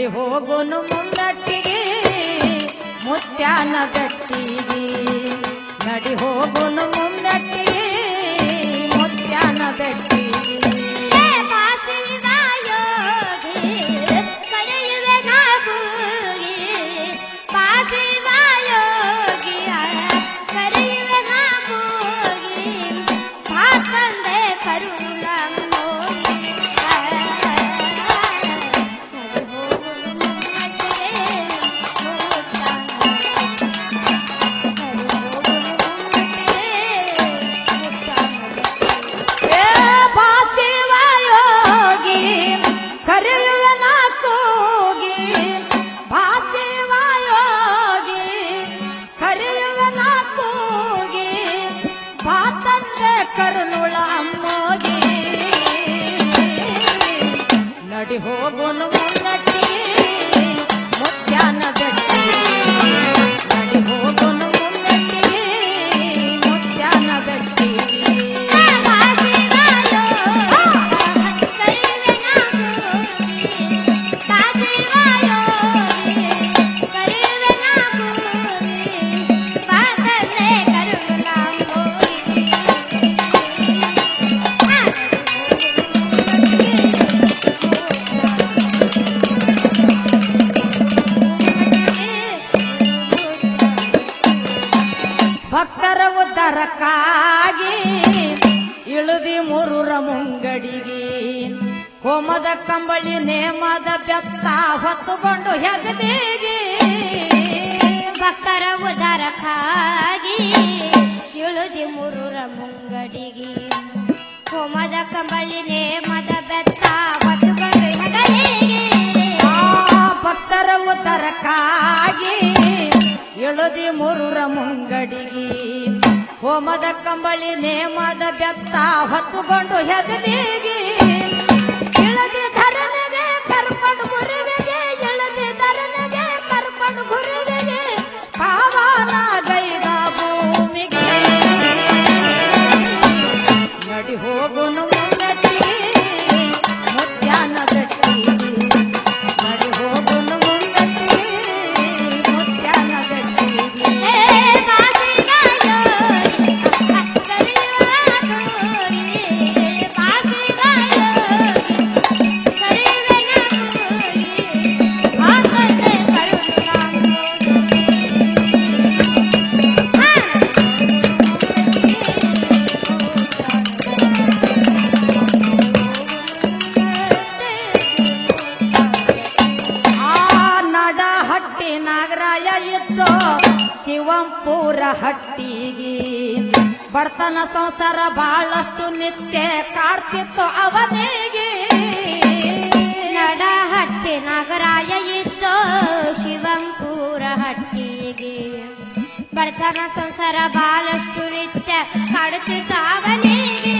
ಹೋಗುನು ಮುಂದಟ್ಟಿಗೆ ಮುತ್ಯಾನ ಗಟ್ಟಿಗೆ ನಡಿ ಹೋಗುನು ಮುಂದಟ್ಟಿಗೆ ಮುತ್ಯಾನ ಗಟ್ಟಿಗೆ ಹೋಗುನು ಮುಂದಟ್ಟಿಗೆ ಮುತ್ಯಾನ ಗಟ್ಟಿಗೆ ನಡಿ ಹೋಗುನು ಮುಂದಟ್ಟಿಗೆ ಮುತ್ಯಾನ ಗಟ್ಟಿಗೆ ಭಕ್ತರ ಉದ್ಧಾರಕ್ಕಾಗಿ ಇಳುದಿ ಮೂರೂರ ಮುಂಗಡಿಗೆ ಹೋಮದ ಕಂಬಳಿ ನೇಮದ ಬೆತ್ತ ಹೊತ್ತುಕೊಂಡು ಹೆಗಲಿಗೆ ಭಕ್ತರ ಉದ್ಧಾರಕ್ಕಾಗಿ ಇಳುದಿ ಮೂರೂರ ಮುಂಗಡಿಗೆ ಹೋಮದ ಕಂಬಳಿ ನೇಮದ ಬೆತ್ತ ಹೊತ್ತುಕೊಂಡು ಹೆಗಲಿಗೆ ಭಕ್ತರ ಉದ್ಧಾರಕ್ಕಾಗಿ ಇಳುದಿ ಮೂರೂರ ಮುಂಗಡಿಗೆ ಹೋಮದ ಕಂಬಳಿ ನೇಮದ ಬೆತ್ತ ಹೊತ್ತುಕೊಂಡು ಹೆಗಲಿಗೆ ಇಳದಿ ಧರನಿಗೆ ಕರ್ಕೊಂಡು ಗುರುವಿಗೆ ಇಳದಿ ಧರನಿಗೆ ಕರ್ಕೊಂಡು ಗುರುವಿಗೆ ಪಾವನ ಗೈದ ಭೂಮಿಗೆ ನಡಿ ಹೋಗುನು ಮುಂದಟ್ಟಿಗೆ ಮುತ್ಯಾನ ಗಟ್ಟಿಗೆ ನಡಿ ಹೋಗುನು ಮುಂದಟ್ಟಿಗೆ ಮುತ್ಯಾನ ಗಟ್ಟಿಗೆ ನಾಗರಾಯ ಇತ್ತು ಶಿವಂಪುರ ಹಟ್ಟಿಗೆ ಬಡತನ ಸಂಸಾರ ಬಹಳಷ್ಟು ನಿತ್ಯ ಕಾಡ್ತಿತ್ತು ಅವನಿಗೆ ನಡಹಟ್ಟಿ ನಾಗರಾಯ ಇತ್ತು ಶಿವಂಪುರ ಹಟ್ಟಿಗೆ ಬಡತನ ಸಂಸಾರ ಬಹಳಷ್ಟು ನಿತ್ಯ ಕಾಡುತ್ತಿತ್ತು ಅವನಿಗೆ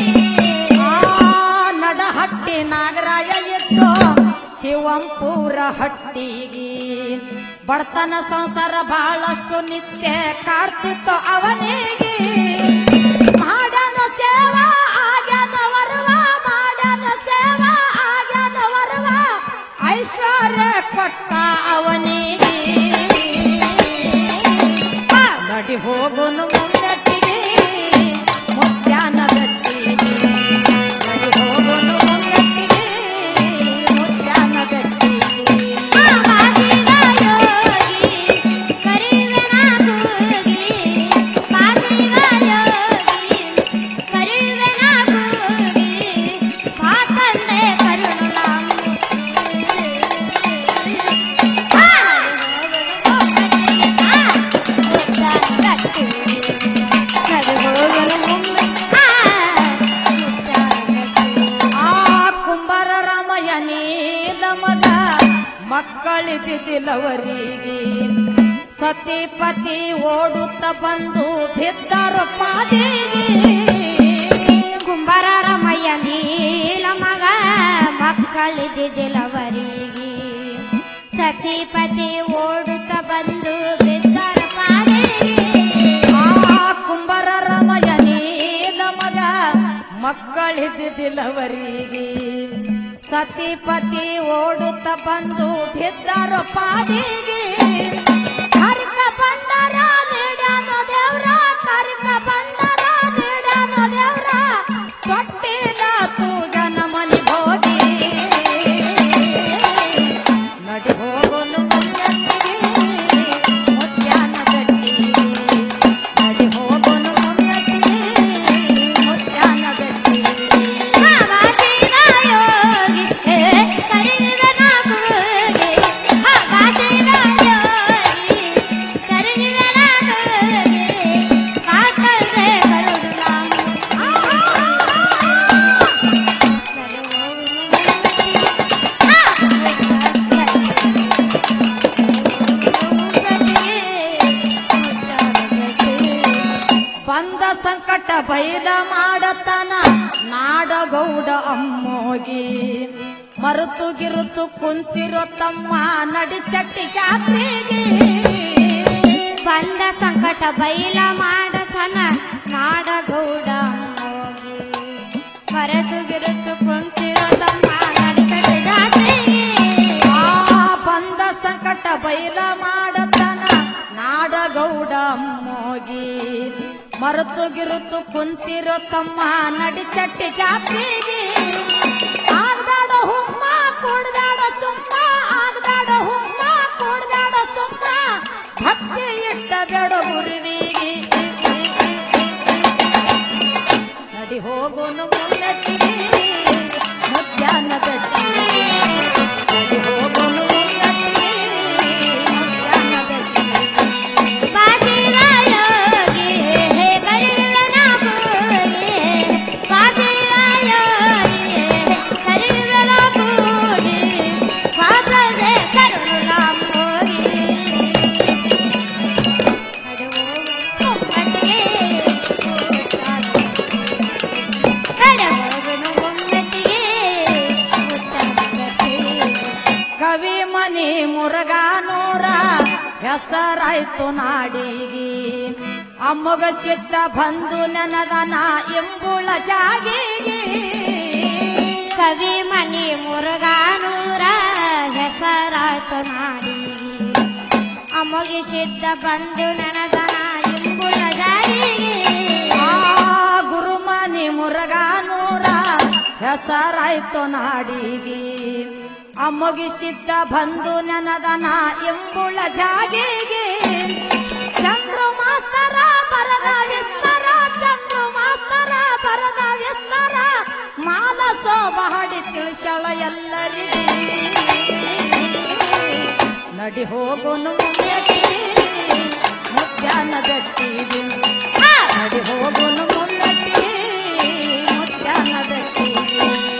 ನಡಹಟ್ಟಿ ನಾಗರಾಯ ಇತ್ತು ಶಿವಂಪುರ ಹಟ್ಟಿಗೆ ಬಡತನ ಸಂಸಾರ ಬಹಳಷ್ಟು ನಿತ್ಯ ಕಾಡ್ತಿತ್ತು ಅವನಿಗೆ ಮಾಡ್ಯಾನ ಸೇವಾ ಆಗ್ಯಾನ ವರವ ಮಾಡ್ಯಾನ ಸೇವಾ ಆಗ್ಯಾನ ವರವ ಐಶ್ವರ್ಯ ಕೊಟ್ಟ ಅವನಿಗೆ ನಡಿ ಹೋಗುನು ಮುಂದಟ್ಟಿಗೆ ಮುತ್ಯಾನ ಗಟ್ಟಿಗೆ ನಡಿ ಹೋಗುನು ಮುಂದಟ್ಟಿಗೆ ಮುತ್ಯಾನ ಗಟ್ಟಿಗೆ ಮಕ್ಕಳಿದ್ದಿಲ್ಲವರಿಗೆ ಸತಿಪತಿ ಓಡುತ್ತ ಬಂದು ಬಿದ್ದರು ಪಾದಿಗೆ ಕುಂಬಾರ ರಮಯ್ಯ ನೀಲ ಮಗ ಮಕ್ಕಳಿದ್ದಿಲ್ಲವರಿಗೆ ಸತಿಪತಿ ಓಡುತ್ತ ಬಂದು ಬಿದ್ದರು ಪಾದಿಗೆ ಕುಂಬಾರ ರಮಯ್ಯ ನೀಲ ಮಗ ಮಕ್ಕಳಿದ್ದಿಲ್ಲವರಿಗೆ ಸತಿಪತಿ ಓಡುತ್ತ ಬಂದು ಬಿದ್ದರು ಪಾದಿಗೆ ಕರ್ಕ ಬಂಡರ ನೀಡನು ದೇವ್ರ ಕರ್ಕ ಬಂಡರ ನೀಡನು ದೇವ್ರ ತೊಟ್ಟಿಲ ತೂಜನ ಮನಿ ಹೋಗಿ ನಡಿ ಹೋಗಲು ಮುನ್ನಟ್ಟಿಗೆ ಮುತ್ಯಾನ ಗಟ್ಟಿಗೆ ನಡಿ ಹೋಗಲು ಮುನ್ನಟ್ಟಿಗೆ ಮುತ್ಯಾನ ಗಟ್ಟಿಗೆ ಬಂದ ಸಂಕಟ ಬೈಲ ಮಾಡತನ ನಾಡಗೌಡ ಅಮ್ಮೋಗಿ ಮರುತು ಗಿರುತು ಕುಂತಿರೋ ತಮ್ಮ ನಡಿ ಚಟ್ಟಿ ಜಾತ್ರೆಗೆ ಬಂದ ಸಂಕಟ ಬೈಲ ಮಾಡತನ ನಾಡಗೌಡ ಹೋಗಿ ಮರೆತು ಗಿರುತು ಕುಂತಿರೋ ತಮ್ಮ ನಡಿಸದೆ ಜಾತ್ರೆಗೆ ಬಂದ ಸಂಕಟ ಬೈಲ ಮಾಡತನ ನಾಡಗೌಡ ಅಮ್ಮೋಗಿ ಮರುತು ಗಿರುತು ಕುಂತಿರೋ ತಮ್ಮ ನಡಿ ಚಟ್ಟಿ ಜಾತ್ರೆಗೆ ಆಗ್ದಾಡ ಹುಮ್ಮ ಕೊಡ್ದಾಡ ಸುಮ್ಮ ಆಗ್ದಾಡ ಹುಮ್ಮ ಕೊಡ್ದಾಡ ಸುಮ್ಮ ಭಕ್ತಿ ಇಟ್ಟ ಬೇಡ ಗುರುವಿಗೆ ನಡಿ ಹೋಗೋನು ಮುನ್ನಟ್ಟಿಗೆ ಮುತ್ಯಾನ ಗಟ್ಟಿಗೆ ನಡಿ ಹೋಗೋನು ಮುನ್ನಟ್ಟಿಗೆ ಮುತ್ಯಾನ ಗಟ್ಟಿಗೆ ಬಾಸಿರಾಯೋಗಿ ಹೇ ಕರಿವೆನ ಕೂಗಿ ಬಾಸಿರಾಯೋಗಿ ಕರಿವೆನ ಕೂಗಿ ಬಾಸದೆ ಕರುಣ ಮೋಗಿ ಕವಿ ಮನಿ ಮುರುಘಾನೂರ ಹೆಸರಾಯ್ತು ನಾಡಿಗಿ ಅಮ್ಮಗ ಸಿದ್ಧ ಬಂದು ನನದನ ಎಂಬುಳ ಜಾಗಿಗಿ ಕವಿ ಮನಿ ಮುರುಘಾನೂರ ಹೆಸರಾಯ್ತು ನಾಡಿಗಿ ಅಮೋಗಿಸಿದ್ದ ಬಂದು ನನದನ ಎಂಬುಳ ಜಾಗಿಗಿ ಗುರುಮನಿ ಮುರುಘಾನೂರ ಹೆಸರಾಯ್ತು ನಾಡಿಗಿ ಅಮ್ಮಗಿಸಿದ್ದ ಬಂದು ನನದನ ಎಂಬುಳ ಜಾಗಿಗೆ ಚಂದ್ರು ಮಾಸ್ತರ ಬರದ ವಿಸ್ತಾರ ಚಂದ್ರು ಮಾಸ್ತರ ಬರದ ವಿಸ್ತಾರ ಮಾಲ ಸೋಬಹಡಿ ತಿಳಿಸಳ ಎಲ್ಲರಿಗೆ ನಡಿ ಹೋಗೋನು ಮುನ್ನಟ್ಟಿಗೆ ಮುತ್ಯಾನ ಗಟ್ಟಿಗೆ ನಡಿ ಹೋಗೋನು ಮುನ್ನಟ್ಟಿಗೆ ಮುತ್ಯಾನ ಗಟ್ಟಿಗೆ